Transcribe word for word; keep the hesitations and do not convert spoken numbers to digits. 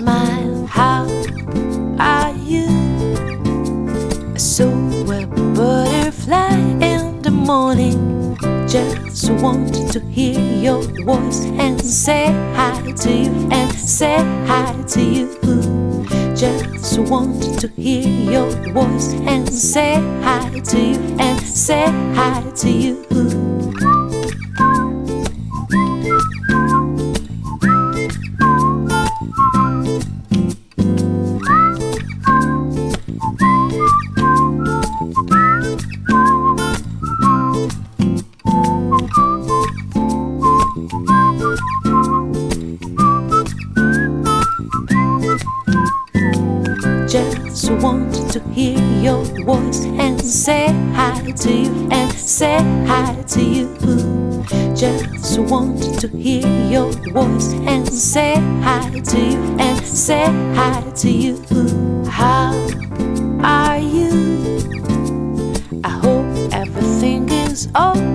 smile. How are you? So a butterfly in the morning. Just wanted to hear your voice and say hi to you, and say hi to you. Just wanted to hear your voice and say hi to you, and say hi to you. Just wanted to hear your voice and say hi to you, and say hi to you. Just wanted to hear your voice and say hi to you, and say hi to you. How are you? I hope everything is okay.